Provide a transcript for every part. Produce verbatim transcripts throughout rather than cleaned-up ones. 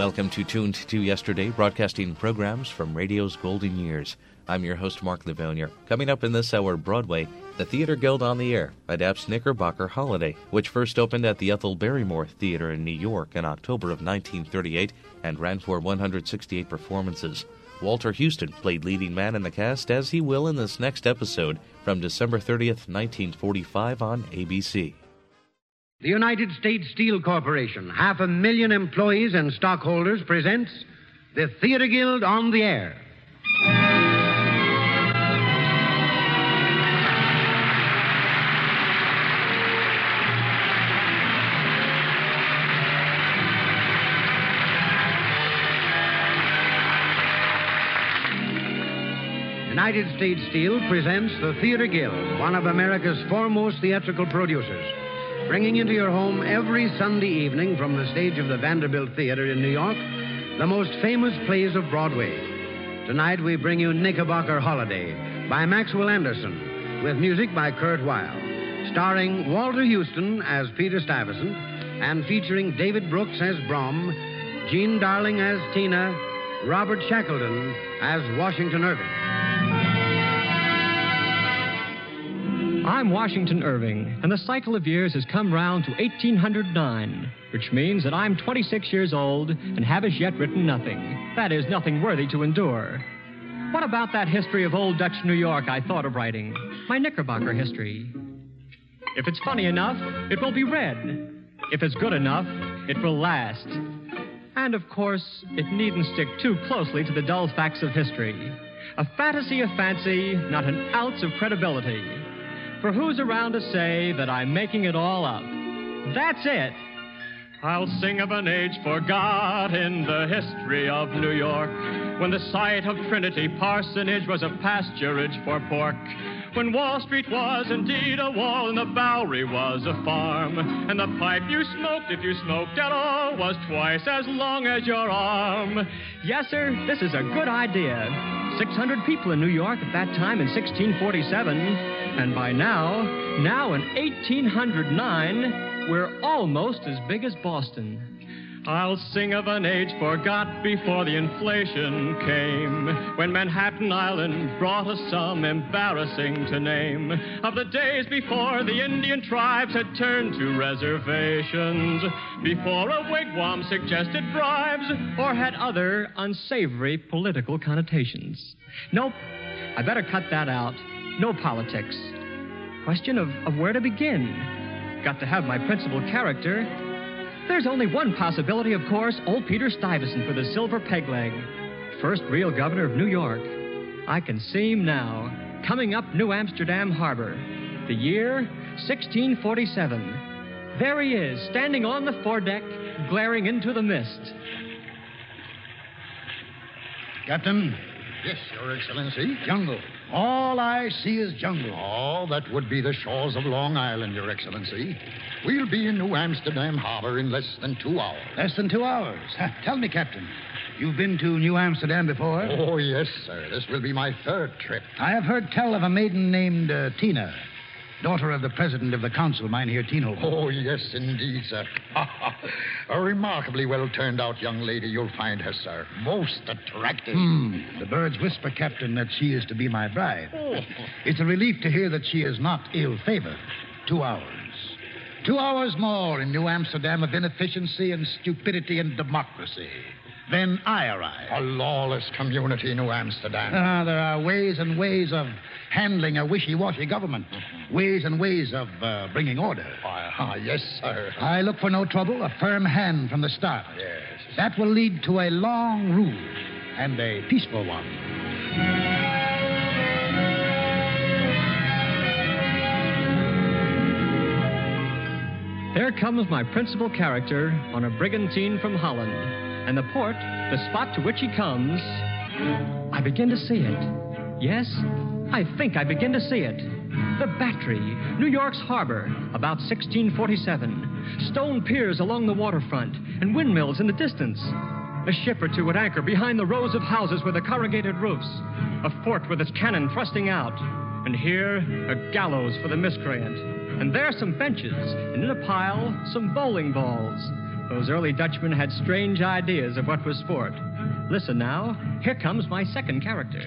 Welcome to Tuned to Yesterday, broadcasting programs from radio's golden years. I'm your host, Mark Livonia. Coming up in this hour, Broadway, the Theater Guild on the Air adapts Knickerbocker Holiday, which first opened at the Ethel Barrymore Theater in New York in October of nineteen thirty-eight and ran for one hundred sixty-eight performances. Walter Houston played leading man in the cast, as he will in this next episode from December thirtieth, nineteen forty-five on A B C. The United States Steel Corporation, half a million employees and stockholders, presents the Theater Guild on the Air. United States Steel presents the Theater Guild, one of America's foremost theatrical producers, bringing into your home every Sunday evening from the stage of the Vanderbilt Theater in New York the most famous plays of Broadway. Tonight we bring you Knickerbocker Holiday by Maxwell Anderson, with music by Kurt Weill, starring Walter Houston as Peter Stuyvesant and featuring David Brooks as Brom, Jean Darling as Tina, Robert Shackleton as Washington Irving. I'm Washington Irving, and the cycle of years has come round to eighteen oh nine, which means that I'm twenty-six years old and have as yet written nothing. That is, nothing worthy to endure. What about that history of old Dutch New York I thought of writing? My Knickerbocker history. If it's funny enough, it will be read. If it's good enough, it will last. And, of course, it needn't stick too closely to the dull facts of history. A fantasy of fancy, not an ounce of credibility. For who's around to say that I'm making it all up? That's it. I'll sing of an age forgot in the history of New York, when the site of Trinity Parsonage was a pasturage for pork, when Wall Street was indeed a wall and the Bowery was a farm, and the pipe you smoked, if you smoked at all, was twice as long as your arm. Yes, sir, this is a good idea. six hundred people in New York at that time in sixteen forty-seven, and by now, now in eighteen oh nine, we're almost as big as Boston. I'll sing of an age forgot before the inflation came, when Manhattan Island brought us some embarrassing to name, of the days before the Indian tribes had turned to reservations, before a wigwam suggested bribes or had other unsavory political connotations. Nope, I better cut that out. No politics. Question of, of where to begin. Got to have my principal character. There's only one possibility, of course, old Peter Stuyvesant for the silver peg leg. First real governor of New York. I can see him now, coming up New Amsterdam Harbor. The year, sixteen forty-seven. There he is, standing on the foredeck, glaring into the mist. Captain? Yes, Your Excellency. Jungle. All I see is jungle. Oh, that would be the shores of Long Island, Your Excellency. We'll be in New Amsterdam Harbor in less than two hours. Less than two hours? Tell me, Captain, you've been to New Amsterdam before? Oh, yes, sir. This will be my third trip. I have heard tell of a maiden named uh, Tina, daughter of the president of the council, Mynheer Tienhoven. Oh, yes, indeed, sir. A remarkably well-turned-out young lady you'll find her, sir. Most attractive. Hmm. The birds whisper, Captain, that she is to be my bride. Oh. It's a relief to hear that she is not ill-favored. Two hours. Two hours more in New Amsterdam of inefficiency and stupidity and democracy. Then I arrive. A lawless community, New Amsterdam. Ah, there are ways and ways of handling a wishy-washy government. Mm-hmm. Ways and ways of uh, bringing order. Ah, yes, sir. I look for no trouble, a firm hand from the start. Yes. That will lead to a long rule and a peaceful one. There comes my principal character on a brigantine from Holland. And the port, the spot to which he comes, I begin to see it. Yes, I think I begin to see it. The Battery, New York's harbor, about sixteen forty-seven. Stone piers along the waterfront and windmills in the distance. A ship or two at anchor behind the rows of houses with the corrugated roofs. A fort with its cannon thrusting out. And here, a gallows for the miscreant. And there some benches, and in a pile, some bowling balls. Those early Dutchmen had strange ideas of what was sport. Listen now. Here comes my second character.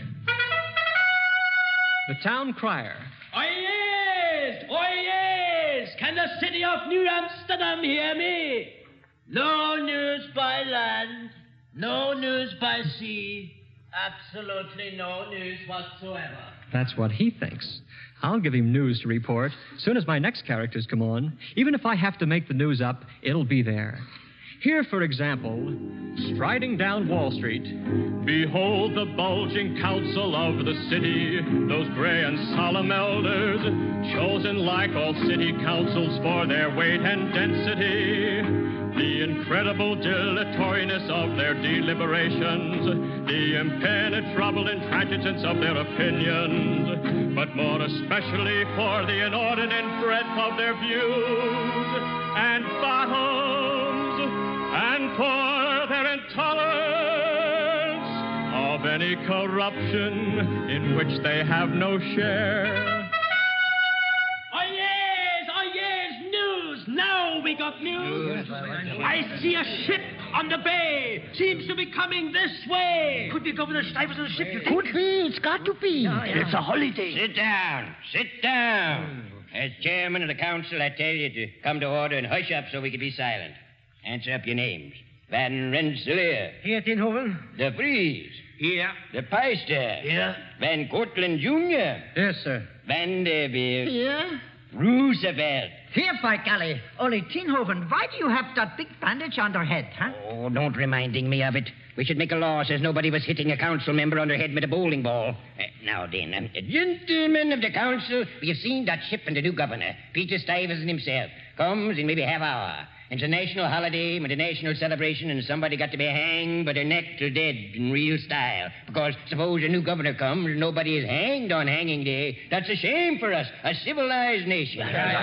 The town crier. Oi, yes! Oi, yes! Can the city of New Amsterdam hear me? No news by land, no news by sea, absolutely no news whatsoever. That's what he thinks. I'll give him news to report. Soon as my next characters come on, even if I have to make the news up, it'll be there. Here, for example, striding down Wall Street. Behold the bulging council of the city, those gray and solemn elders, chosen like all city councils for their weight and density. The incredible dilatoriness of their deliberations, the impenetrable intransigence of their opinions, but more especially for the inordinate breadth of their views and bottoms, and for their intolerance of any corruption in which they have no share. Oh, yes! Oh, yes! News! Now we got news! I see a ship on the bay. Seems to be coming this way. Could be Governor Stuyvesant's ship, you think? Could be. It's got to be. It's a holiday. Sit down. Sit down. As chairman of the council, I tell you to come to order and hush up so we can be silent. Answer up your names. Van Rensselaer. Here, Tinhoven. De Vries. Here. De Peister. Here. Van Cortlandt Junior Yes, sir. Vanderbilt. Here? Roosevelt. Here, by golly. Only, Tinhoven, why do you have that big bandage on their head, huh? Oh, don't reminding me of it. We should make a law says nobody was hitting a council member on the head with a bowling ball. Uh, now then, um, gentlemen of the council, we have seen that ship and the new governor, Peter Stuyvesant himself, comes in maybe half hour. It's a national holiday and a national celebration, and somebody got to be hanged by their neck till dead in real style. Because suppose a new governor comes and nobody is hanged on hanging day, that's a shame for us, a civilized nation.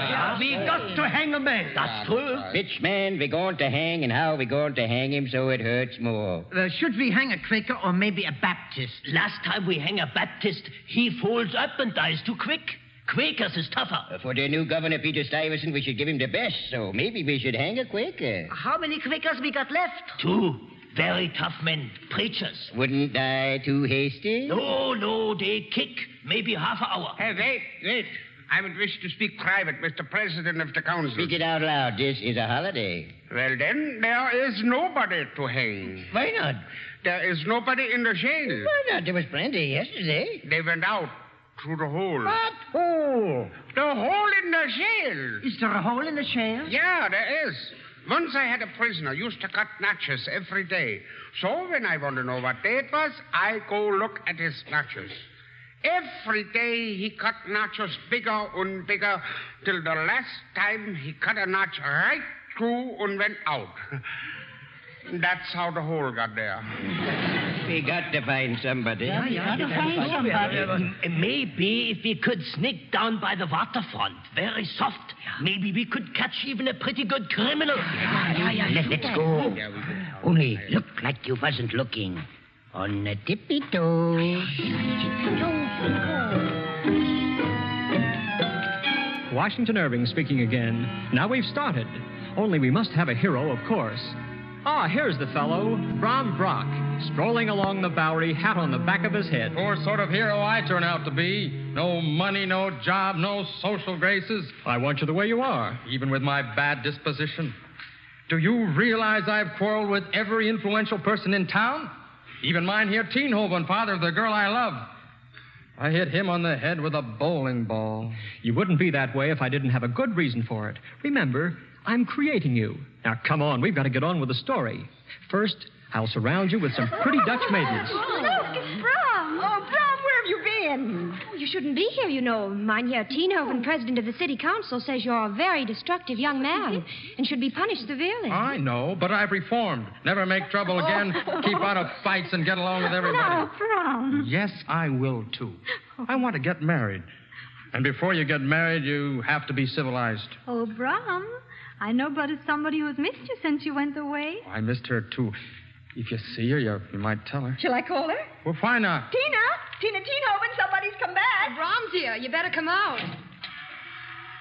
We got to hang a man. That's true. Which man we going to hang and how we going to hang him so it hurts more? Uh, should we hang a Quaker or maybe a Baptist? Last time we hang a Baptist, he folds up and dies too quick. Quakers is tougher. Uh, for the new governor, Peter Stuyvesant, we should give him the best, so maybe we should hang a Quaker. How many Quakers we got left? Two very tough men, preachers. Wouldn't die too hasty? No, no, they kick. Maybe half an hour. Hey, wait, wait. I would wish to speak private, Mister President of the Council. Speak it out loud. This is a holiday. Well, then, there is nobody to hang. Why not? There is nobody in the jail. Why not? There was plenty yesterday. They went out through the hole. What hole? The hole in the jail. Is there a hole in the shell? Yeah, there is. Once I had a prisoner used to cut notches every day. So when I want to know what day it was, I go look at his notches. Every day he cut notches bigger and bigger till the last time he cut a notch right through and went out. That's how the hole got there. We got to find somebody. Yeah, yeah, to find somebody. Uh, maybe if we could sneak down by the waterfront, very soft, maybe we could catch even a pretty good criminal. Yeah, yeah, Let, let's go. Only look like you wasn't looking. On the tippy toes. Washington Irving speaking again. Now we've started. Only we must have a hero, of course. Ah, here's the fellow, Bram Brock, strolling along the Bowery, hat on the back of his head. Poor sort of hero I turn out to be. No money, no job, no social graces. I want you the way you are. Even with my bad disposition. Do you realize I've quarreled with every influential person in town? Even mine here, Tinhoven, father of the girl I love. I hit him on the head with a bowling ball. You wouldn't be that way if I didn't have a good reason for it. Remember, I'm creating you. Now, come on, we've got to get on with the story. First, I'll surround you with some pretty Dutch maidens. Oh, look, it's Bram. Oh, Bram, where have you been? Oh, you shouldn't be here, you know. Mynheer Tinhoven, president of the city council, says you're a very destructive young man and should be punished severely. I know, but I've reformed. Never make trouble again. Keep out of fights and get along with everybody. Oh, Bram. Yes, I will, too. I want to get married. And before you get married, you have to be civilized. Oh, Bram, I know but it's somebody who's missed you since you went away. I missed her, too. If you see her, you, you might tell her. Shall I call her? Well, why not? Tina! Tina Tinhoven, somebody's come back. Bram's here. You better come out.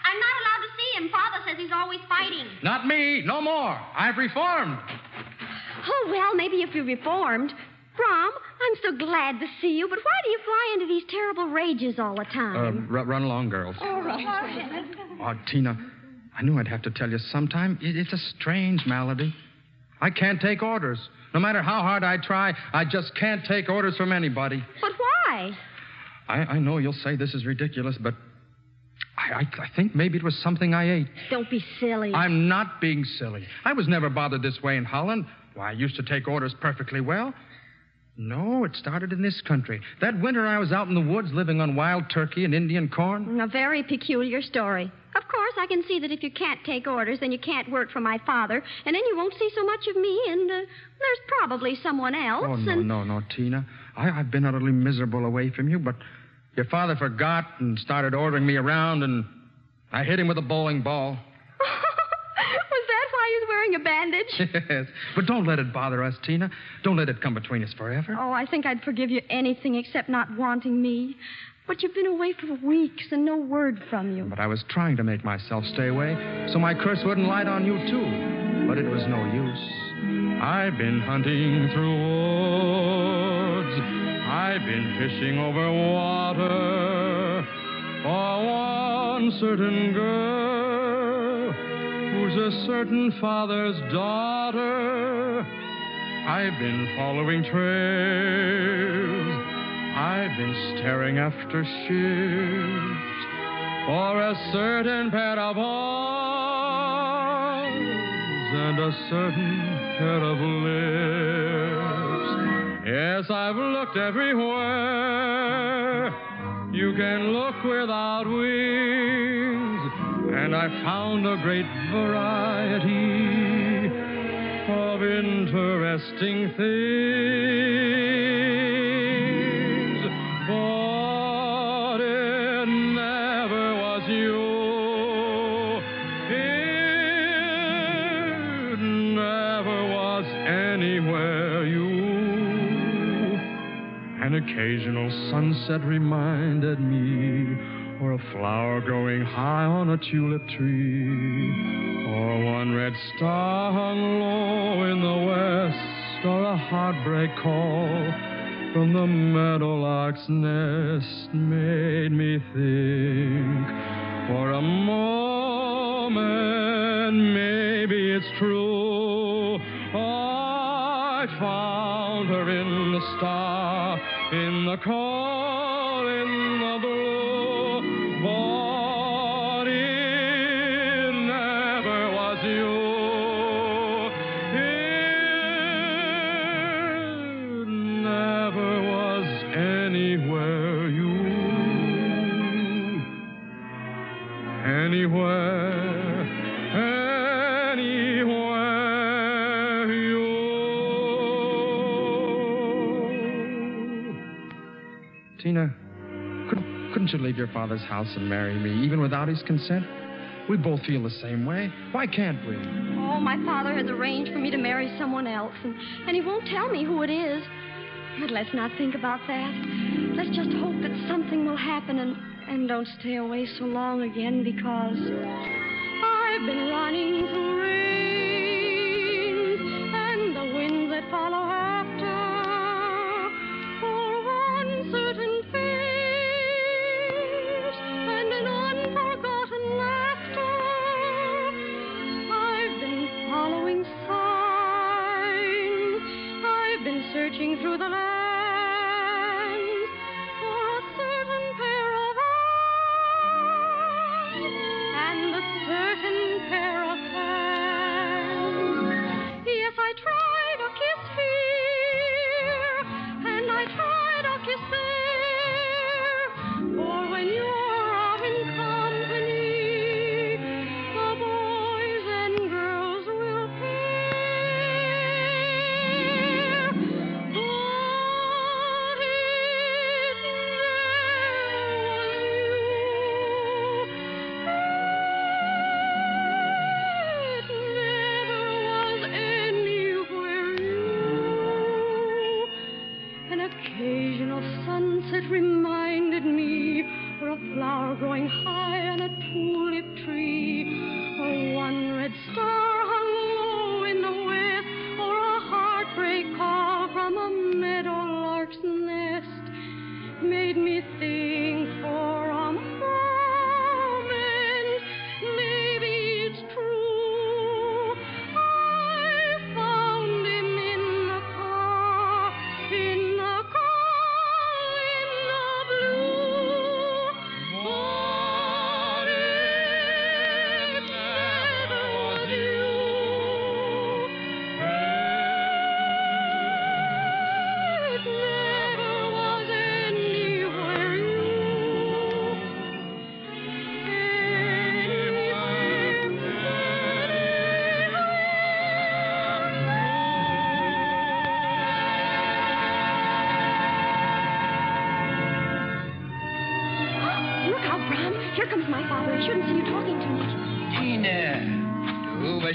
I'm not allowed to see him. Father says he's always fighting. Not me. No more. I've reformed. Oh, well, maybe if you reformed. Brom, I'm so glad to see you, but why do you fly into these terrible rages all the Uh, time? r- run along, girls. All right. Oh, Tina, I knew I'd have to tell you sometime. It, it's a strange malady. I can't take orders. No matter how hard I try, I just can't take orders from anybody. But why? I, I know you'll say this is ridiculous, but I, I, I think maybe it was something I ate. Don't be silly. I'm not being silly. I was never bothered this way in Holland. Why, I used to take orders perfectly well. No, it started in this country. That winter I was out in the woods living on wild turkey and Indian corn. A very peculiar story. Of course, I can see that if you can't take orders, then you can't work for my father, and then you won't see so much of me, and uh, there's probably someone else. Oh, no, and... no, no, Tina. I, I've been utterly miserable away from you, but your father forgot and started ordering me around, and I hit him with a bowling ball. Was that why he was wearing a bandage? Yes, but don't let it bother us, Tina. Don't let it come between us forever. Oh, I think I'd forgive you anything except not wanting me. But you've been away for weeks and no word from you. But I was trying to make myself stay away so my curse wouldn't light on you, too. But it was no use. I've been hunting through woods. I've been fishing over water for one certain girl who's a certain father's daughter. I've been following trails. I've been staring after ships for a certain pair of arms and a certain pair of lips. Yes, I've looked everywhere. You can look without wings, and I found a great variety of interesting things. But it never was you. It never was anywhere you. An occasional sunset reminded me, or a flower growing high on a tulip tree, or one red star hung low in the west, or a heartbreak call from the meadowlark's nest made me think for a moment, maybe it's true. I found her in the star, in the call, in the blue, but it never was you. It never was anywhere you. Anywhere, anywhere you. Tina, couldn't, couldn't you leave your father's house and marry me, even without his consent? We both feel the same way. Why can't we? Oh, my father has arranged for me to marry someone else, and, and he won't tell me who it is. But let's not think about that. Let's just hope that something will happen and, and don't stay away so long again, because I've been running through rain and the winds that follow after for one certain face and an unforgotten laughter. I've been following signs. I've been searching through the land for a certain pair of eyes and the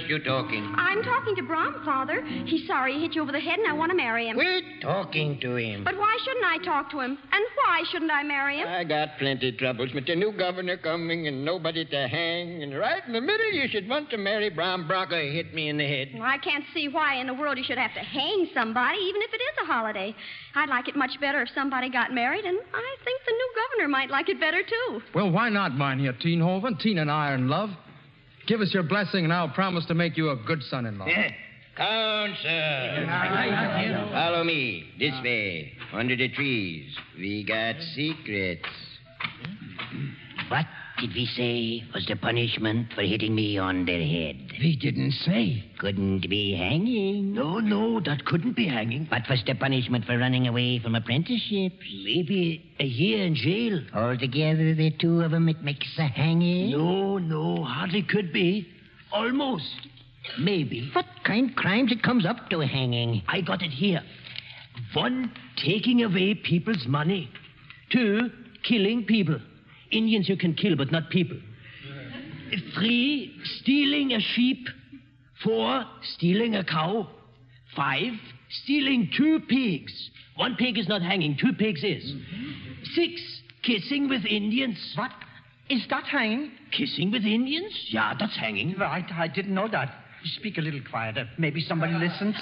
you talking? I'm talking to Brom, Father. He's sorry he hit you over the head, and I want to marry him. Quit talking to him. But why shouldn't I talk to him? And why shouldn't I marry him? I got plenty troubles with the new governor coming and nobody to hang. And right in the middle, you should want to marry Brom Brocker. Hit me in the head. Well, I can't see why in the world you should have to hang somebody, even if it is a holiday. I'd like it much better if somebody got married, and I think the new governor might like it better, too. Well, why not, Mynheer Tienhoven? Tina and I are in love. Give us your blessing, and I'll promise to make you a good son-in-law. Counsel. Follow me. This way. Under the trees. We got secrets. What did we say was the punishment for hitting me on the head? We didn't say. Couldn't be hanging. No, no, that couldn't be hanging. What was the punishment for running away from apprenticeships? Maybe a year in jail. Altogether, the two of them, it makes a hanging? No, no, hardly could be. Almost. Maybe. What kind of crimes it comes up to hanging? I got it here. One, taking away people's money. Two, killing people. Indians you can kill, but not people. Three, stealing a sheep. Four, stealing a cow. Five, stealing two pigs. One pig is not hanging, two pigs is. Mm-hmm. Six, kissing with Indians. What? Is that hanging? Kissing with Indians? Yeah, that's hanging. Right, I didn't know that. Speak a little quieter. Maybe somebody listens.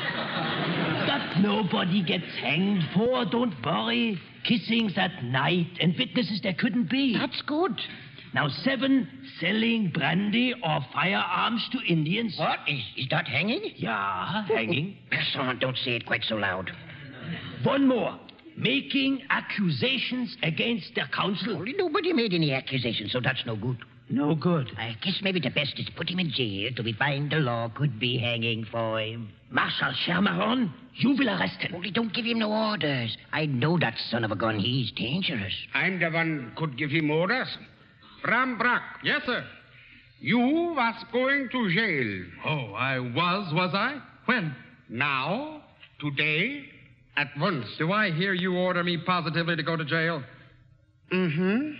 That nobody gets hanged for, don't worry. Kissing's at night, and witnesses there couldn't be. That's good. Now, seven, selling brandy or firearms to Indians. What? Is, is that hanging? Yeah, hanging. Son, don't say it quite so loud. One more. Making accusations against the council. Only nobody made any accusations, so that's no good. No good. I guess maybe the best is put him in jail till we find the law could be hanging for him. Marshal Schermerhorn, you will arrest him. Only don't give him no orders. I know that son of a gun. He's dangerous. I'm the one could give him orders. Bram Brock. Yes, sir. You was going to jail. Oh, I was, was I? When? Now, today, at once. Do I hear you order me positively to go to jail? Mm-hmm.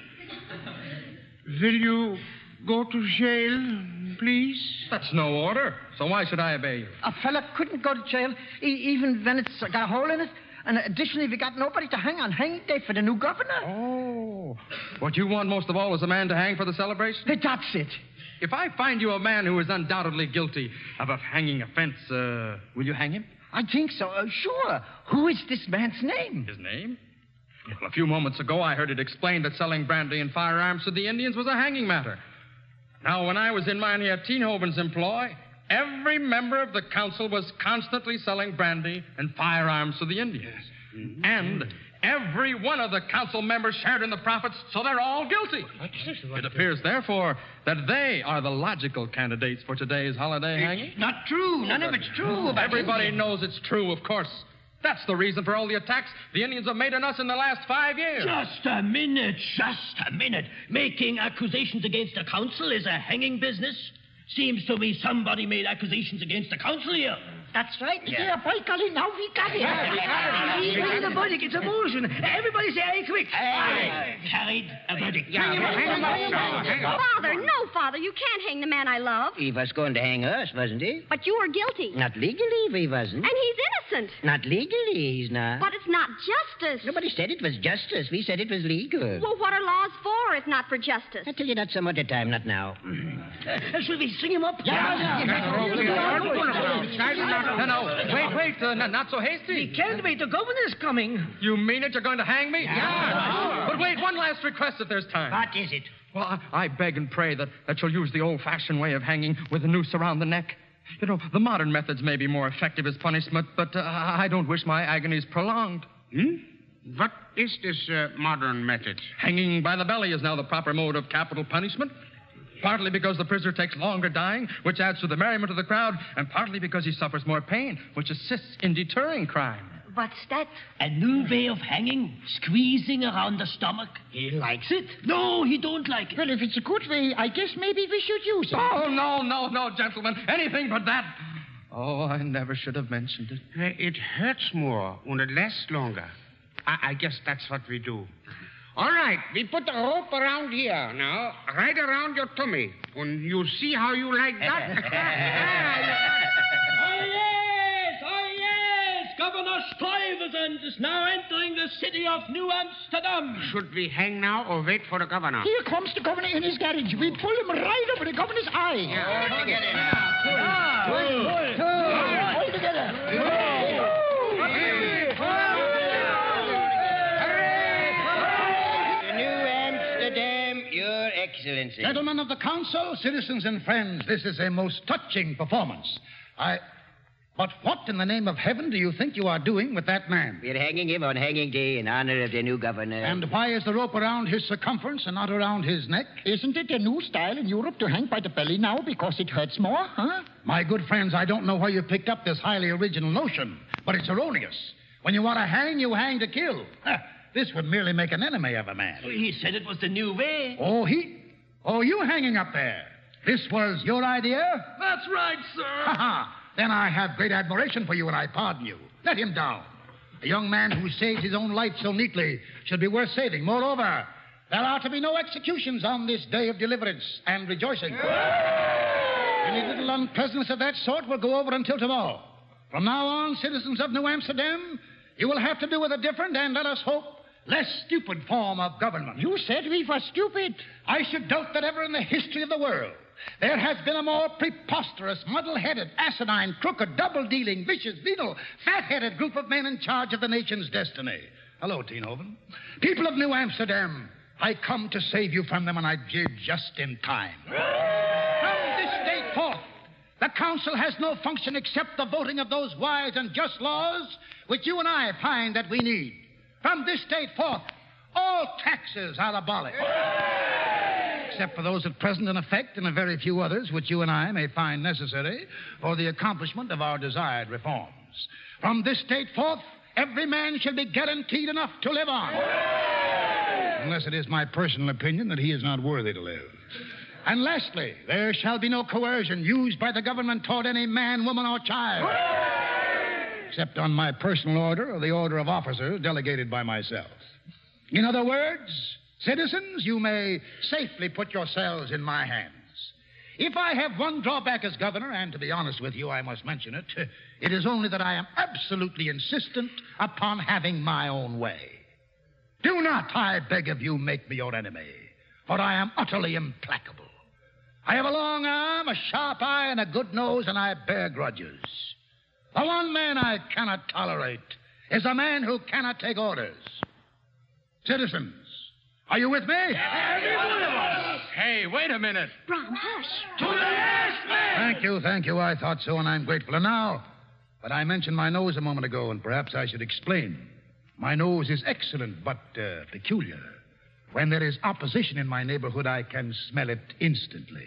Will you go to jail, please? That's no order, so why should I obey you? A fella couldn't go to jail, e- even when it's got a hole in it. And additionally, we got nobody to hang on hanging day for the new governor. Oh. What you want most of all is a man to hang for the celebration? That's it. If I find you a man who is undoubtedly guilty of a hanging offense, uh, will you hang him? I think so. Uh, sure. Who is this man's name? His name? Well, a few moments ago, I heard it explained that selling brandy and firearms to the Indians was a hanging matter. Now, when I was in Mynheer Tienhoven's employ, every member of the council was constantly selling brandy and firearms to the Indians. Mm-hmm. And every one of the council members shared in the profits, so they're all guilty. It appears, therefore, that they are the logical candidates for today's holiday hanging. It's not true. None of it's true. About Everybody Indians. knows it's true, of course. That's the reason for all the attacks the Indians have made on us in the last five years. Just a minute, just a minute. Making accusations against the council is a hanging business. Seems to me somebody made accusations against the council here. That's right. Yeah. Yeah, by golly, now we got it. Yeah, we got it. Even the verdict, it's a motion. Everybody say aye quick. Aye. Carried a verdict. Yeah, hang him up. Hang him up. Father, no, Father, you can't hang the man I love. He was going to hang us, wasn't he? But you were guilty. Not legally, he wasn't. And he's innocent. Not legally, he's not. But it's not justice. Nobody said it was justice. We said it was legal. Well, what are laws for if not for justice? I'll tell you that some other time, not now. Uh, should we sing him up? Yeah. No, no. Wait, wait. Uh, not, not so hasty. He killed me. The governor's coming. You mean it? You're going to hang me? Yeah. But wait, one last request if there's time. What is it? Well, I, I beg and pray that, that you'll use the old-fashioned way of hanging with a noose around the neck. You know, the modern methods may be more effective as punishment, but uh, I don't wish my agonies prolonged. Hmm? What is this uh, modern method? Hanging by the belly is now the proper mode of capital punishment. Partly because the prisoner takes longer dying, which adds to the merriment of the crowd, and partly because he suffers more pain, which assists in deterring crime. What's that? A new way of hanging, squeezing around the stomach. He likes it. No, he don't like it. Well, if it's a good way, I guess maybe we should use it. Oh, no, no, no, gentlemen. Anything but that. Oh, I never should have mentioned it. Uh, it hurts more and it lasts longer. I, I guess that's what we do. All right, we put the rope around here now, right around your tummy. And you see how you like that? Oh, yes, oh, yes. Governor Stuyvesant is now entering the city of New Amsterdam. Should we hang now or wait for the governor? Here comes the governor in his carriage. We pull him right over the governor's eye. Yeah. Pull together now. Pull, pull, pull, pull, pull together. Excellency. Gentlemen of the council, citizens and friends, this is a most touching performance. I... But what in the name of heaven do you think you are doing with that man? We're hanging him on hanging day in honor of the new governor. And why is the rope around his circumference and not around his neck? Isn't it a new style in Europe to hang by the belly now because it hurts more, huh? My good friends, I don't know where you picked up this highly original notion, but it's erroneous. When you want to hang, you hang to kill. This would merely make an enemy of a man. Well, he said it was the new way. Oh, he... Oh, you hanging up there. This was your idea? That's right, sir. Ha ha. Then I have great admiration for you, and I pardon you. Let him down. A young man who saves his own life so neatly should be worth saving. Moreover, there are to be no executions on this day of deliverance and rejoicing. Any little unpleasantness of that sort will go over until tomorrow. From now on, citizens of New Amsterdam, you will have to do with a different and, let us hope, less stupid form of government. You said we were stupid. I should doubt that ever in the history of the world there has been a more preposterous, muddle-headed, asinine, crooked, double-dealing, vicious, venal, fat-headed group of men in charge of the nation's destiny. Hello, Tienhoven. People of New Amsterdam, I come to save you from them, and I did just in time. From this day forth, the council has no function except the voting of those wise and just laws which you and I find that we need. From this date forth, all taxes are abolished. Except for those at present in effect and a very few others which you and I may find necessary for the accomplishment of our desired reforms. From this date forth, every man shall be guaranteed enough to live on. Unless it is my personal opinion that he is not worthy to live. And lastly, there shall be no coercion used by the government toward any man, woman, or child. Except on my personal order or the order of officers delegated by myself. In other words, citizens, you may safely put yourselves in my hands. If I have one drawback as governor, and to be honest with you, I must mention it, it is only that I am absolutely insistent upon having my own way. Do not, I beg of you, make me your enemy, for I am utterly implacable. I have a long arm, a sharp eye, and a good nose, and I bear grudges. The one man I cannot tolerate is a man who cannot take orders. Citizens, are you with me? Every one of us. Hey, wait a minute. Brom, hush. To the last man. Thank you, thank you. I thought so, and I'm grateful. And now, but I mentioned my nose a moment ago, and perhaps I should explain. My nose is excellent, but uh, peculiar. When there is opposition in my neighborhood, I can smell it instantly.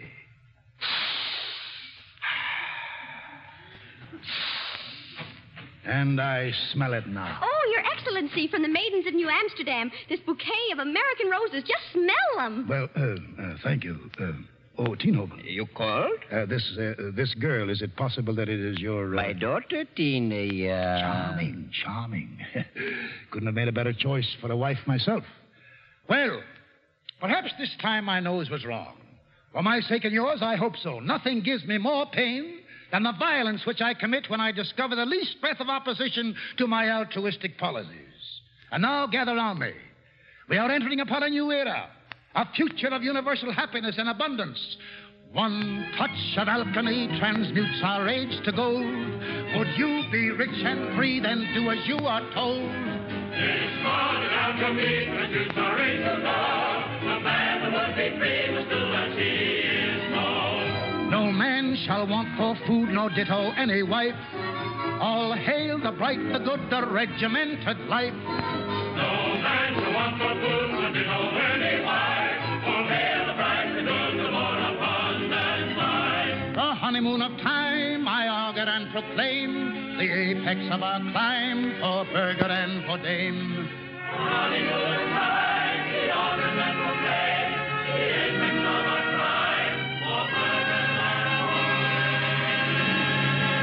And I smell it now. Oh, Your Excellency, from the maidens of New Amsterdam, this bouquet of American roses. Just smell them. Well, uh, uh, thank you. Uh, oh, Tienhoven. You called? Uh, this uh, this girl, is it possible that it is your... Uh... My daughter, Tina. Uh... Charming, charming. Couldn't have made a better choice for a wife myself. Well, perhaps this time my nose was wrong. For my sake and yours, I hope so. Nothing gives me more pain than the violence which I commit when I discover the least breath of opposition to my altruistic policies. And now, gather round me. We are entering upon a new era, a future of universal happiness and abundance. One touch of alchemy transmutes our rage to gold. Would you be rich and free, then do as you are told. This modern alchemy transmutes our rage to gold. A man who would be free must do as he is told. No man shall want for food, nor ditto any wife. All hail the bright, the good, the regimented life. No man shall want for food, nor ditto any wife. All hail the bright, the good, the more abundant life. The honeymoon of time I augur and proclaim, the apex of our climb for burgher and for dame. The honeymoon of time we augur and proclaim, the apex of our climb for burgher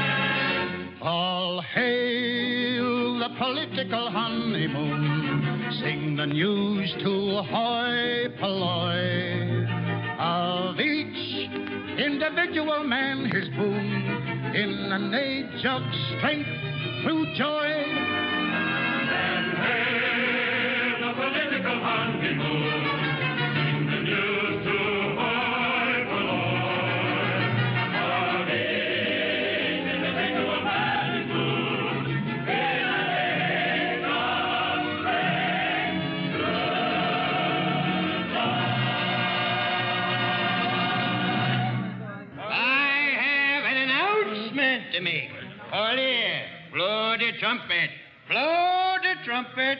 and for dame. All hail the political honeymoon, Sing the news to hoi polloi of each individual man his boon in an age of strength through joy. And hail the political honeymoon. Sing the news to hoi polloi of each individual man his boon in an age of strength through I have an announcement to make. All here, blow the trumpet. Blow the trumpet.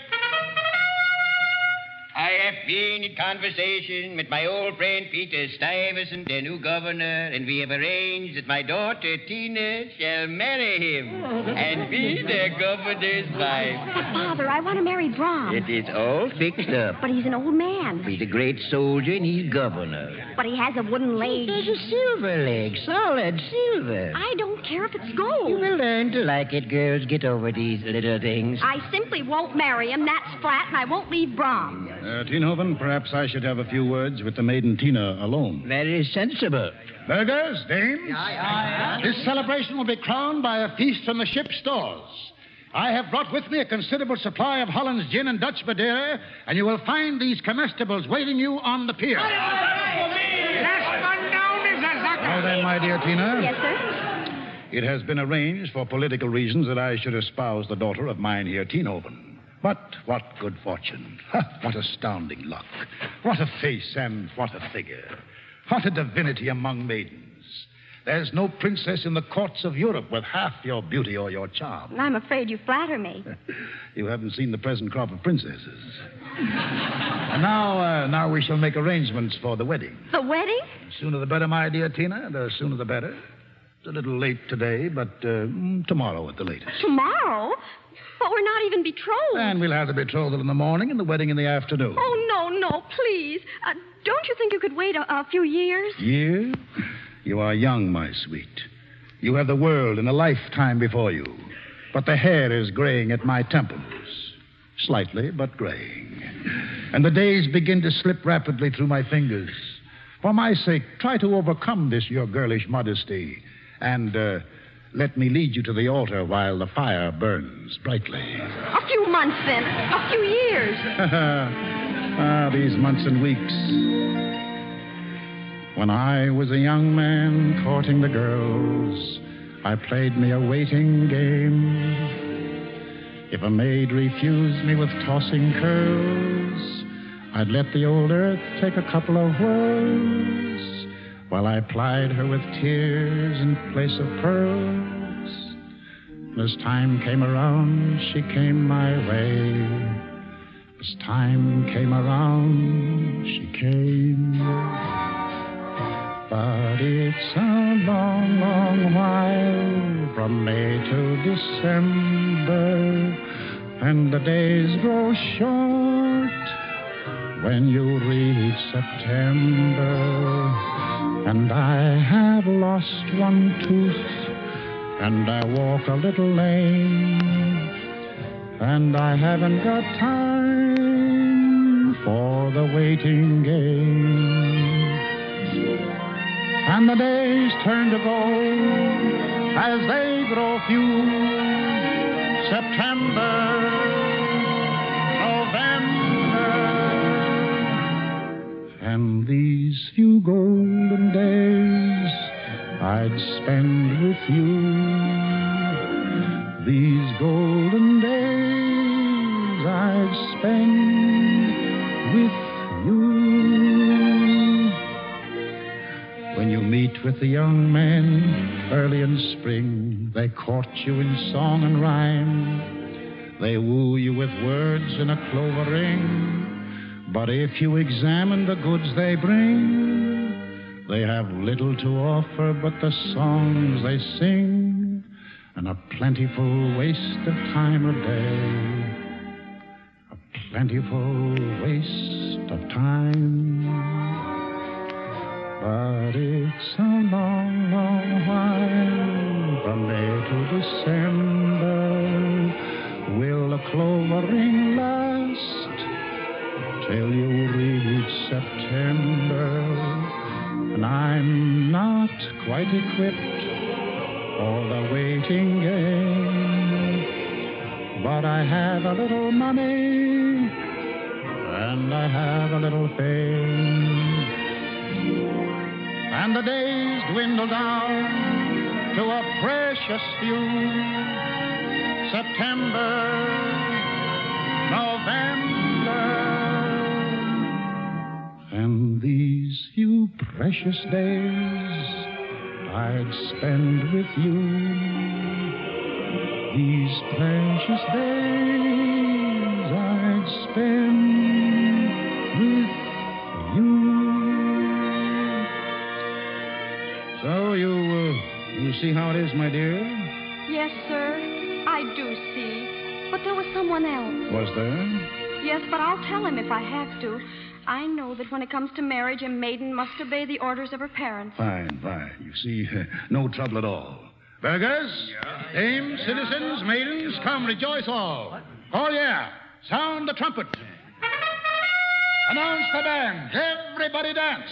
I have been in conversation with my old friend Peter Stuyvesant, the new governor, and we have arranged that my daughter Tina shall marry him and be the governor's wife. But, Father, I want to marry Brom. It is all fixed up. But he's an old man. He's a great soldier and he's governor. But he has a wooden leg. There's a silver leg, solid silver. I don't care if it's gold. You will learn to like it, girls. Get over these little things. I simply won't marry him. That's flat, and I won't leave Brom. Uh, Tienhoven, perhaps I should have a few words with the maiden Tina alone. Very sensible. Burgers, dames. This celebration will be crowned by a feast from the ship's stores. I have brought with me a considerable supply of Holland's gin and Dutch Madeira, and you will find these comestibles waiting you on the pier. Last one down is a sucker. Now then, my dear Tina. Yes, sir? It has been arranged for political reasons that I should espouse the daughter of Mynheer Tienhoven. But what good fortune. What astounding luck. What a face and what a figure. What a divinity among maidens. There's no princess in the courts of Europe with half your beauty or your charm. I'm afraid you flatter me. You haven't seen the present crop of princesses. And now, uh, now we shall make arrangements for the wedding. The wedding? The sooner the better, my dear Tina. The sooner the better. It's a little late today, but uh, tomorrow at the latest. Tomorrow? But we're not even betrothed. And we'll have the betrothal in the morning and the wedding in the afternoon. Oh, no, no, please. Uh, don't you think you could wait a, a few years? Year? You are young, my sweet. You have the world and a lifetime before you. But the hair is graying at my temples. Slightly, but graying. And the days begin to slip rapidly through my fingers. For my sake, try to overcome this your girlish modesty. And uh, let me lead you to the altar while the fire burns brightly. A few months, then. A few years. Ah, these months and weeks. When I was a young man courting the girls, I played me a waiting game. If a maid refused me with tossing curls, I'd let the old earth take a couple of whirls while I plied her with tears in place of pearls. As time came around, she came my way. As time came around, she came. But it's a long, long while from May to December, and the days grow short when you reach September. And I have lost one tooth, and I walk a little lame, and I haven't got time for the waiting game. And the days turn to gold as they grow few. September, November, and these few golden days I'd spend with you. These golden days I'd spend with you. When you meet with the young men early in spring, they court you in song and rhyme. They woo you with words in a clover ring. But if you examine the goods they bring, they have little to offer but the songs they sing, and a plentiful waste of time a day. A plentiful waste of time. But it's a long, long while from May to December. Will the clover ring last? for the waiting game. But I have a little money, and I have a little fame. And the days dwindle down to a precious few. September, November, and these few precious days I'd spend with you. These precious days I'd spend with you. So you, uh, you see how it is, my dear? Yes, sir. I do see. But there was someone else. Was there? Yes, but I'll tell him if I have to. I know that when it comes to marriage, a maiden must obey the orders of her parents. Fine, fine. You see, uh, no trouble at all. Burghers, dames, citizens, maidens, come, rejoice all. Oh, yeah. Sound the trumpet. Announce the band. Everybody dance.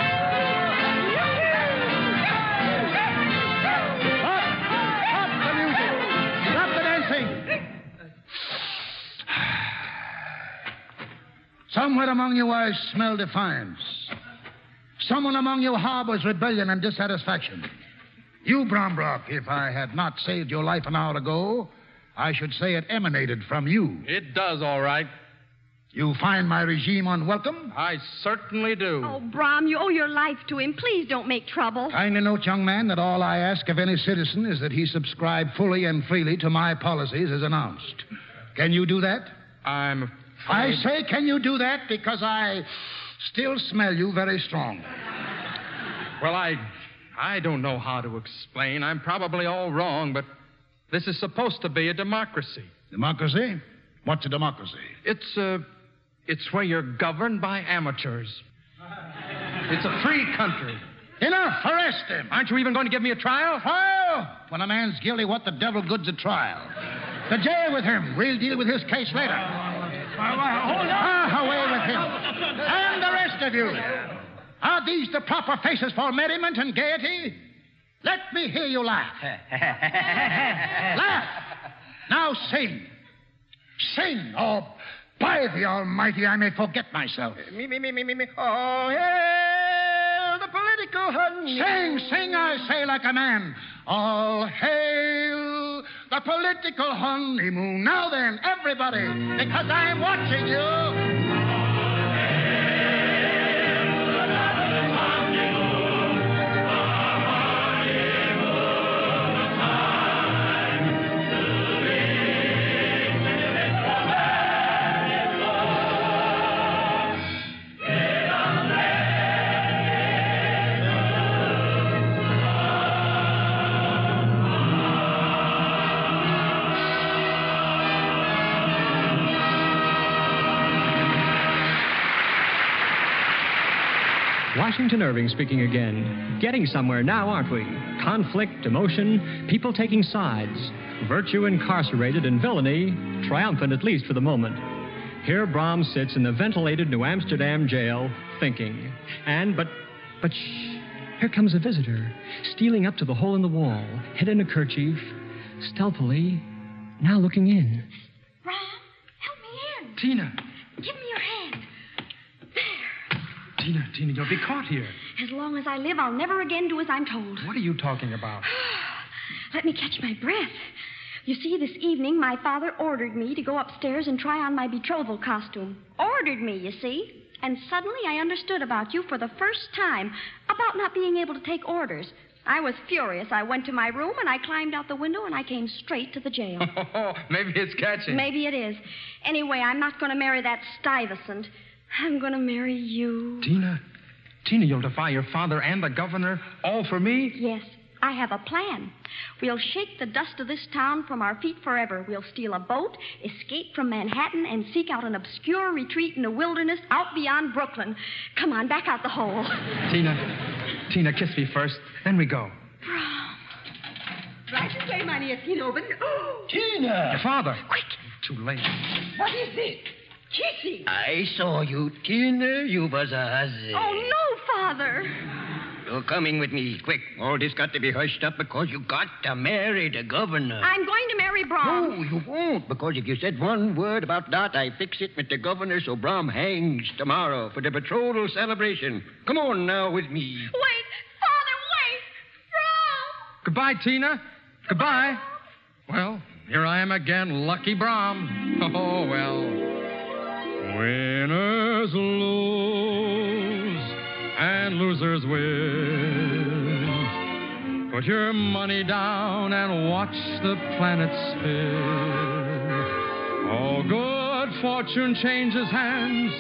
Somewhere among you I smell defiance. Someone among you harbors rebellion and dissatisfaction. You, Brombrock, if I had not saved your life an hour ago, I should say it emanated from you. It does, all right. You find my regime unwelcome? I certainly do. Oh, Brom, you owe your life to him. Please don't make trouble. Kindly note, young man, that all I ask of any citizen is that he subscribe fully and freely to my policies as announced. Can you do that? I'm afraid... I say, can you do that? Because I still smell you very strong. Well, I... I don't know how to explain. I'm probably all wrong, but this is supposed to be a democracy. Democracy? What's a democracy? It's, uh... It's where you're governed by amateurs. It's a free country. Enough! Arrest him! Aren't you even going to give me a trial? Trial? When a man's guilty, what the devil good's a trial? To jail with him. We'll deal with his case later. Hold on. Ah, away with him. And the rest of you. Are these the proper faces for merriment and gaiety? Let me hear you laugh. Laugh. Now sing. Sing, or by the Almighty, I may forget myself. Me, me, me, me, me, me. Oh, hail the political honey. Sing, sing, I say, like a man. All hail the political honeymoon. Now then, everybody, because I'm watching you. Washington Irving speaking again. Getting somewhere now, aren't we? Conflict, emotion, people taking sides. Virtue incarcerated and villainy triumphant, at least for the moment. Here Brahms sits in the ventilated New Amsterdam jail, thinking. And, but, but shh, here comes a visitor, stealing up to the hole in the wall, head in a kerchief, stealthily, now looking in. Brom, help me in. Tina. Give me your hand. Tina, Tina, you'll be caught here. As long as I live, I'll never again do as I'm told. What are you talking about? Let me catch my breath. You see, this evening, my father ordered me to go upstairs and try on my betrothal costume. Ordered me, you see. And suddenly I understood about you for the first time, about not being able to take orders. I was furious. I went to my room, and I climbed out the window, and I came straight to the jail. Oh, maybe it's catching. Maybe it is. Anyway, I'm not going to marry that Stuyvesant. I'm going to marry you. Tina, Tina, you'll defy your father and the governor, all for me? Yes, I have a plan. We'll shake the dust of this town from our feet forever. We'll steal a boat, escape from Manhattan, and seek out an obscure retreat in the wilderness out beyond Brooklyn. Come on, back out the hole. Tina, Tina, kiss me first, then we go. Brom. Right this way, my dear Tina. Open. Oh, Tina! Your father. Quick. Too late. What is it? Kissy. I saw you, Tina. You was a hussy. Oh, no, Father. You're coming with me. Quick. All this got to be hushed up because you got to marry the governor. I'm going to marry Brom. No, you won't, because if you said one word about that, I fix it with the governor so Brom hangs tomorrow for the betrothal celebration. Come on now with me. Wait, Father, wait. Brom! Goodbye, Tina. Goodbye. Well, here I am again, Lucky Brom. Oh, well. Winners lose and losers win. Put your money down and watch the planets spin. Oh, good fortune changes hands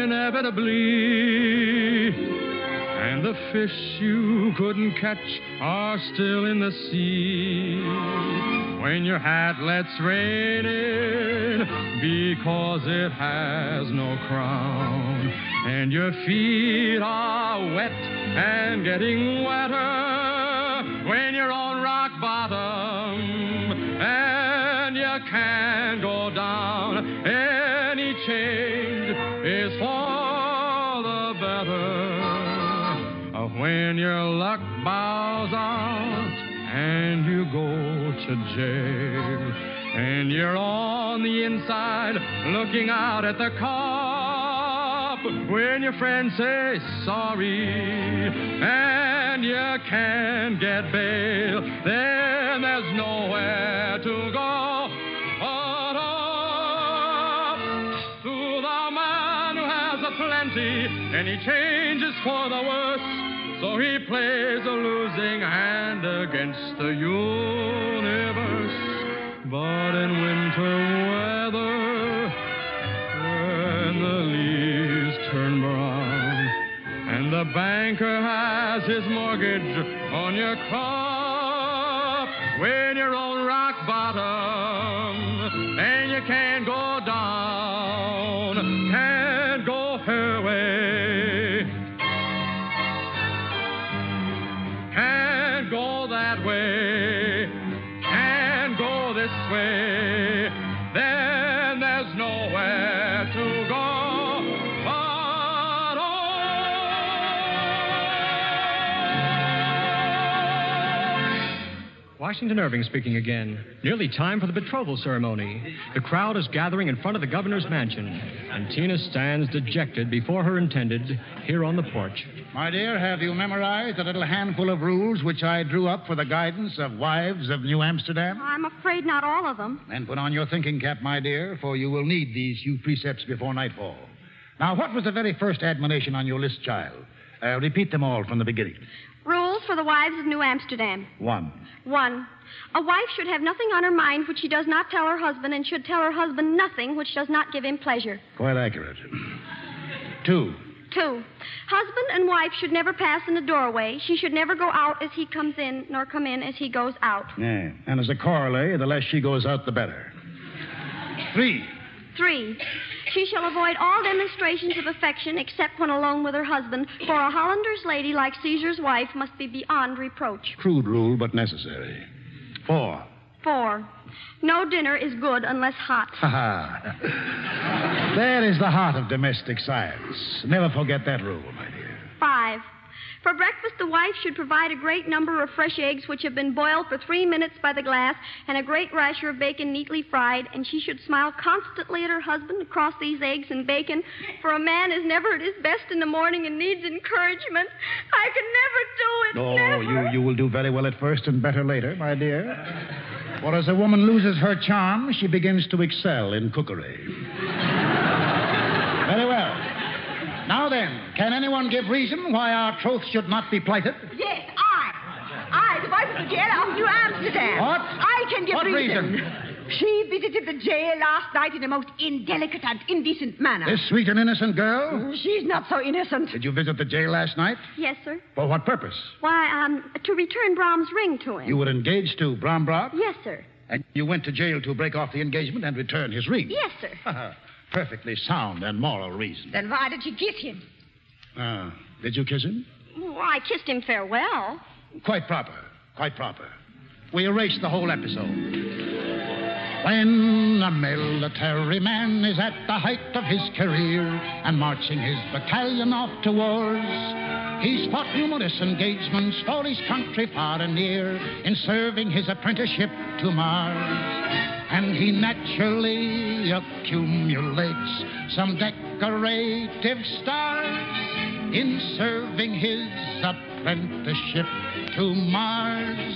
inevitably. And the fish you couldn't catch are still in the sea. When your hat lets rain in because it has no crown, and your feet are wet and getting wetter when you're on rock bottom and you can't go down, any change is for the better. When your luck bows out and you go to jail, and you're on the inside looking out at the cop, when your friends say sorry and you can't get bail, then there's nowhere to go but up to the man who has a plenty, and he changes for the worse. So he plays a losing hand against the universe. But in winter weather, when the leaves turn brown, and the banker has his mortgage on your crop, when you're on rock bottom, and you can't go down, can't go her way. Go that way, and go this way, then there's nowhere to go but on. Washington Irving speaking again. Nearly time for the betrothal ceremony. The crowd is gathering in front of the governor's mansion, and Tina stands dejected before her intended here on the porch. My dear, have you memorized a little handful of rules which I drew up for the guidance of wives of New Amsterdam? I'm afraid not all of them. Then put on your thinking cap, my dear, for you will need these few precepts before nightfall. Now, what was the very first admonition on your list, child? Uh, repeat them all from the beginning. Rules for the wives of New Amsterdam. One. One. A wife should have nothing on her mind which she does not tell her husband, and should tell her husband nothing which does not give him pleasure. Quite accurate. Two. Two. Husband and wife should never pass in the doorway. She should never go out as he comes in, nor come in as he goes out. Yeah. And as a corollary, the less she goes out, the better. Three. Three. She shall avoid all demonstrations of affection except when alone with her husband, for a Hollander's lady like Caesar's wife must be beyond reproach. Crude rule, but necessary. Four. Four. No dinner is good unless hot. Ha ha. That is the heart of domestic science. Never forget that rule, my dear. Five. For breakfast, the wife should provide a great number of fresh eggs which have been boiled for three minutes by the glass, and a great rasher of bacon neatly fried, and she should smile constantly at her husband across these eggs and bacon, for a man is never at his best in the morning and needs encouragement. I can never do it. Oh, never. you, you will do very well at first and better later, my dear. For as a woman loses her charm, she begins to excel in cookery. Very well. Now then, can anyone give reason why our troth should not be plighted? Yes, I. I, the wife of the jailer of New Amsterdam. What? I can give What reason. reason? She visited the jail last night in a most indelicate and indecent manner. This sweet and innocent girl? She's not so innocent. Did you visit the jail last night? Yes, sir. For what purpose? Why, um, to return Brahm's ring to him. You were engaged to Bram Brock? Yes, sir. And you went to jail to break off the engagement and return his ring? Yes, sir. Perfectly sound and moral reason. Then why did she kiss him? Ah, did you kiss him? Well, I kissed him farewell. Quite proper. Quite proper. We erase the whole episode. When a military man is at the height of his career and marching his battalion off to wars, He's fought numerous engagements for his country far and near in serving his apprenticeship to Mars. And he naturally accumulates some decorative stars in serving his apprenticeship to Mars.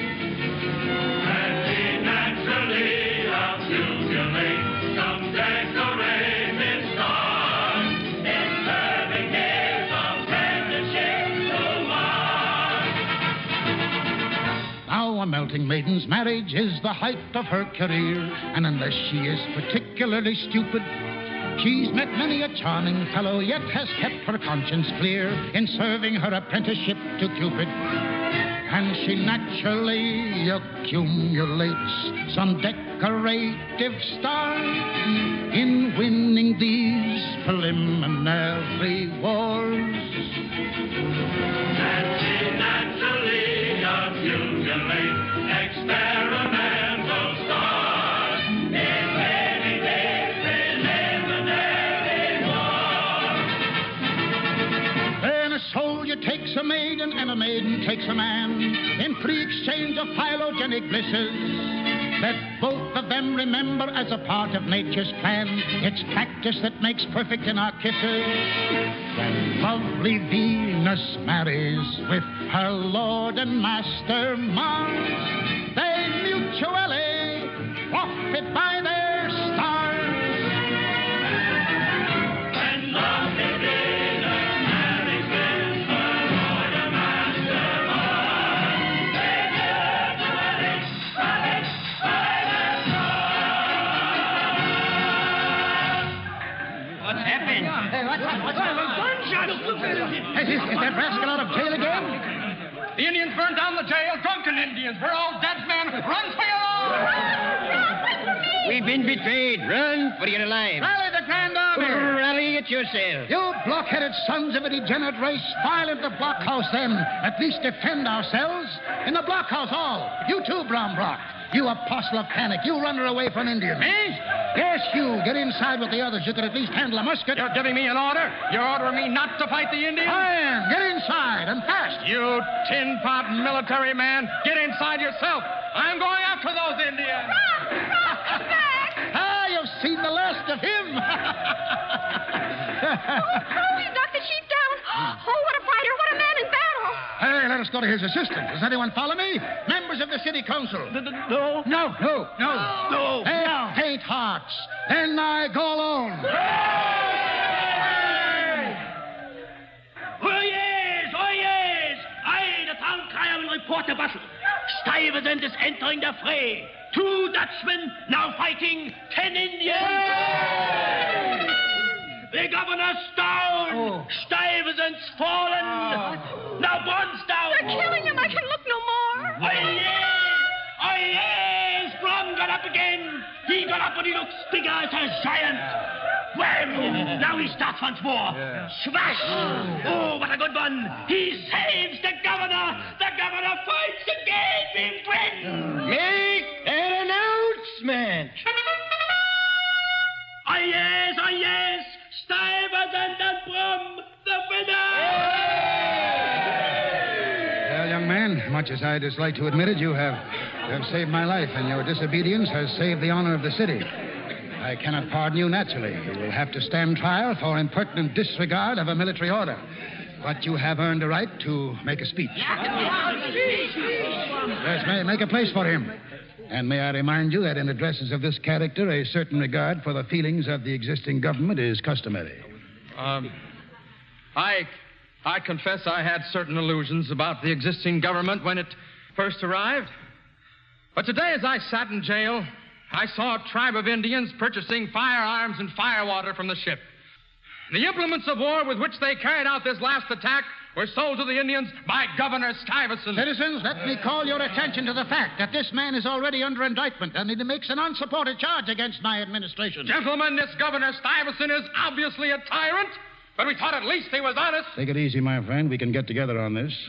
And he naturally accumulates some decorative stars in serving his apprenticeship to Mars. Now, a melting maiden's marriage is the height of her career, and unless she is particularly stupid, she's met many a charming fellow, yet has kept her conscience clear in serving her apprenticeship to Cupid. And she naturally accumulates some decorative stars in winning these preliminary wars. And she naturally accumulates experimental stars in winning these preliminary wars. Then a soldier takes a maiden and a maiden takes a man in free exchange of phylogenic blisses. Let both of them remember as a part of nature's plan, it's practice that makes perfect in our kisses. When lovely Venus marries with her lord and master Mars, they mutually profit by their stars. When lovely Venus marries with her lord and master Mars, they mutually profit by their stars. What's happened? Hey, what's that? What's that? Hey, is, is that rascal out of jail again? The Indians burned down the jail. Drunken Indians. We're all dead men. Run for your lives! We've been betrayed. Run for your lives. Rally the Grand Army! Rally it yourself. You blockheaded sons of a degenerate race, file into the blockhouse then. At least defend ourselves. In the blockhouse, all. You too, Brown Brock. You apostle of panic. You runner away from Indians. Me? Yes, you. Get inside with the others. You could at least handle a musket. You're giving me an order? You're ordering me not to fight the Indians? I am. Get inside, and fast. You tin pot military man. Get inside yourself. I'm going after those Indians. Ah, you've seen the last of him. Oh, he knocked the sheep down. Oh, what a fighter. What a man in battle. Hey, let us go to his assistance. Does anyone follow me? Members of the city council. No. No, no, no. No. They have faint hearts. Then I go alone. Oh, yes, oh, yes. I, the town crier, will report the battle. Stuyvesant is entering the fray. Two Dutchmen now fighting ten Indians. The governor's down. Oh. Stuyvesant's fallen. Oh. Now Bond's down. They're killing him. I can look no more. Oh, yes. Oh, yes. Brom got up again. He got up and he looks bigger as a giant. Well, now he starts once more. Yeah. Smash! Oh, what a good one. He saves the governor. The governor fights again. We win. Make an announcement. Oh, yes, oh, yes. Stuyvesant and Brom, the winner. Well, young man, much as I dislike to admit it, you have, you have saved my life, and your disobedience has saved the honor of the city. I cannot pardon you naturally. You will have to stand trial for impertinent disregard of a military order. But you have earned a right to make a speech. Yes, may make a place for him. And may I remind you that in addresses of this character, a certain regard for the feelings of the existing government is customary. Um, I, I confess I had certain illusions about the existing government when it first arrived. But today, as I sat in jail, I saw a tribe of Indians purchasing firearms and firewater from the ship. The implements of war with which they carried out this last attack were sold to the Indians by Governor Stuyvesant. Citizens, let me call your attention to the fact that this man is already under indictment and he makes an unsupported charge against my administration. Gentlemen, this Governor Stuyvesant is obviously a tyrant, but we thought at least he was honest. Take it easy, my friend. We can get together on this.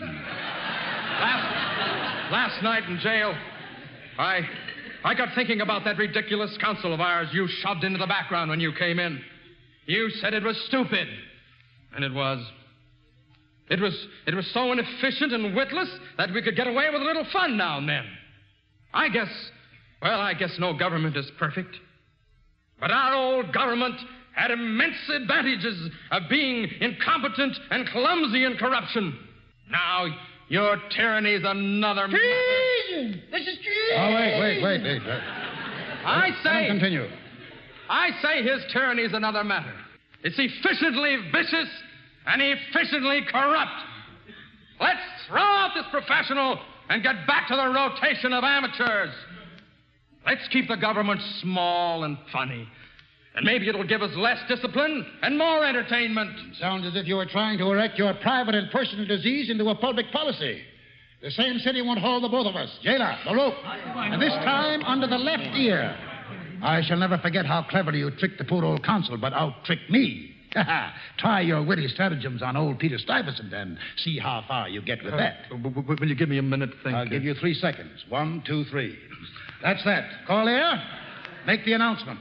Last, last night in jail, I, I got thinking about that ridiculous council of ours you shoved into the background when you came in. You said it was stupid, and it was. It was, it was so inefficient and witless that we could get away with a little fun now and then. I guess, well, I guess no government is perfect. But our old government had immense advantages of being incompetent and clumsy in corruption. Now, your tyranny is another... Treason! This is treason! Oh, wait, wait, wait, wait. Uh, I say... Continue. I say his tyranny is another matter. It's efficiently vicious and efficiently corrupt. Let's throw out this professional and get back to the rotation of amateurs. Let's keep the government small and funny. And maybe it'll give us less discipline and more entertainment. Sounds as if you were trying to erect your private and personal disease into a public policy. The same city won't hold the both of us. Jailer, the rope. And this time under the left ear. I shall never forget how cleverly you tricked the poor old consul, but out-tricked me. Try your witty stratagems on old Peter Stuyvesant and see how far you get with that. Uh, w- w- will you give me a minute to think? I'll give you three seconds. One, two, three. That's that. Collier, make the announcement.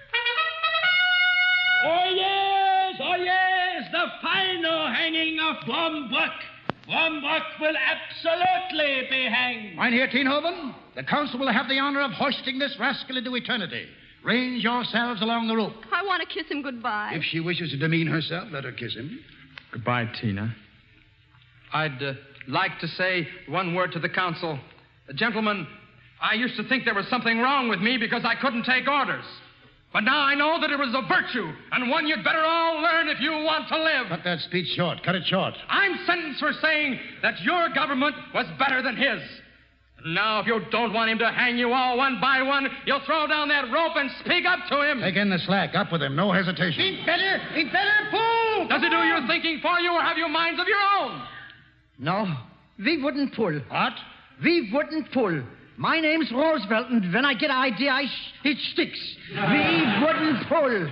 Oh, yes, oh, yes, the final hanging of Blombuck. Blombuck will absolutely be hanged. Mynheer Tienhoven, the council will have the honor of hoisting this rascal into eternity. Range yourselves along the rope. I want to kiss him goodbye. If she wishes to demean herself, let her kiss him. Goodbye, Tina. I'd uh, like to say one word to the council. Uh, gentlemen, I used to think there was something wrong with me because I couldn't take orders. But now I know that it was a virtue, and one you'd better all learn if you want to live. Cut that speech short. Cut it short. I'm sentenced for saying that your government was better than his. Now, if you don't want him to hang you all one by one, you'll throw down that rope and speak up to him. Take in the slack. Up with him. No hesitation. He'd better, he'd better pull. Does he do your thinking for you, or have you minds of your own? No, we wouldn't pull. What? We wouldn't pull. My name's Roosevelt, and when I get an idea, I sh- it sticks. We wouldn't pull.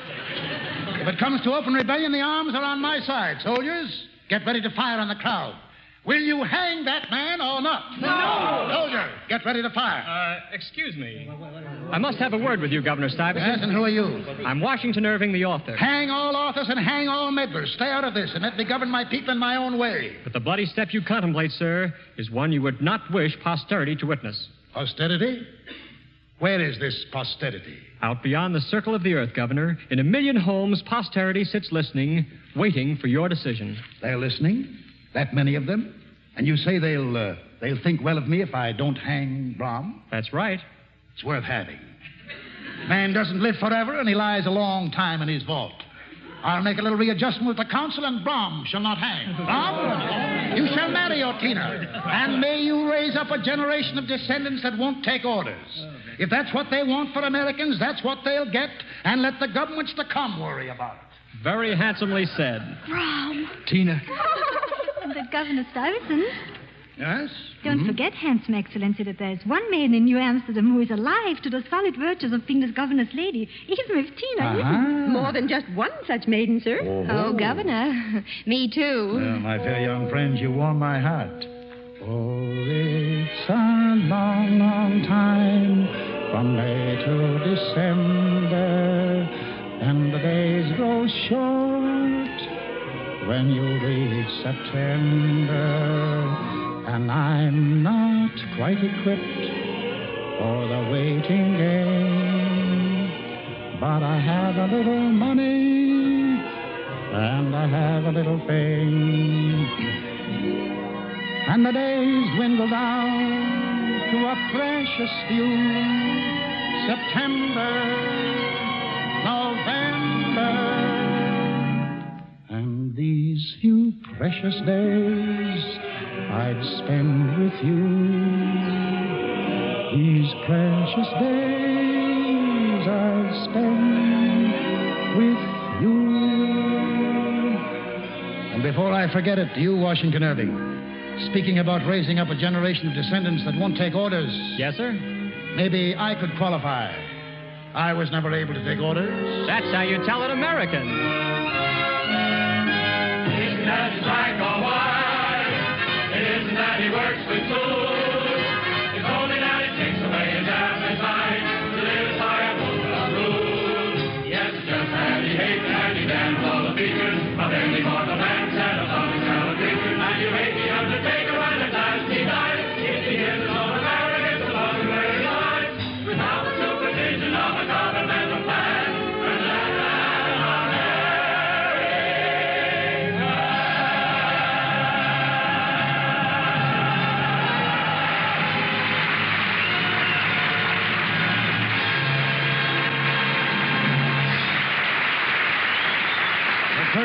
If it comes to open rebellion, the arms are on my side. Soldiers, get ready to fire on the crowd. Will you hang that man or not? No! Soldier, get ready to fire. Uh, excuse me. I must have a word with you, Governor Stuyvesant. Yes, and who are you? I'm Washington Irving, the author. Hang all authors and hang all meddlers. Stay out of this and let me govern my people in my own way. But the bloody step you contemplate, sir, is one you would not wish posterity to witness. Posterity? Where is this posterity? Out beyond the circle of the earth, Governor, in a million homes, posterity sits listening, waiting for your decision. They're listening? That many of them? And you say they'll uh, they'll think well of me if I don't hang Brom? That's right. It's worth having. Man doesn't live forever, and he lies a long time in his vault. I'll make a little readjustment with the council, and Brom shall not hang. Brom, you shall marry your Tina, and may you raise up a generation of descendants that won't take orders. If that's what they want for Americans, that's what they'll get, and let the governments to come worry about it. Very handsomely said. Brom. Tina. But Governor Stuyvesant, Yes? don't Mhm. forget, Handsome Excellency, that there's one man in New Amsterdam who is alive to the solid virtues of being this governor's lady, even with Tina. Uh-huh. More than just one such maiden, sir. Oh. Oh, Governor. Me too. Well, my fair young friends, you warm my heart. Oh, it's a long, long time from May to December, and the days grow short when you reach September, and I'm not quite equipped for the waiting game, but I have a little money, and I have a little fame, and the days dwindle down to a precious few. September, November, and these few precious days I'd spend with you. These precious days I'd spend with you. And before I forget it, to you, Washington Irving, speaking about raising up a generation of descendants that won't take orders. Yes, sir? Maybe I could qualify. I was never able to take orders. That's how you tell an American. Isn't that Psycho wise? Isn't that he works with tools? It's only that he takes away his appetite to live by a book of rules. Yes, just that he hates and he damns all the features of any mortal man's head above his reality.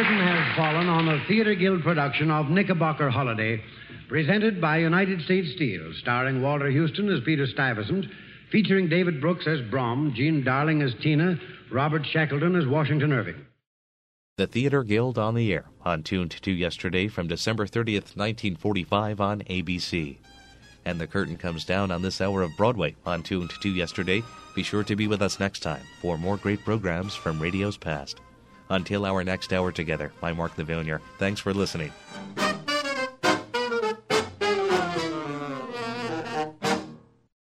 curtain has fallen on the Theater Guild production of Knickerbocker Holiday, presented by United States Steel, starring Walter Houston as Peter Stuyvesant, featuring David Brooks as Brom, Jean Darling as Tina, Robert Shackleton as Washington Irving. The Theater Guild on the Air, on Tuned to Yesterday from December thirtieth, nineteen forty-five on A B C. And the curtain comes down on this hour of Broadway on Tuned to Yesterday. Be sure to be with us next time for more great programs from radio's past. Until our next hour together, I'm Mark Livonia. Thanks for listening.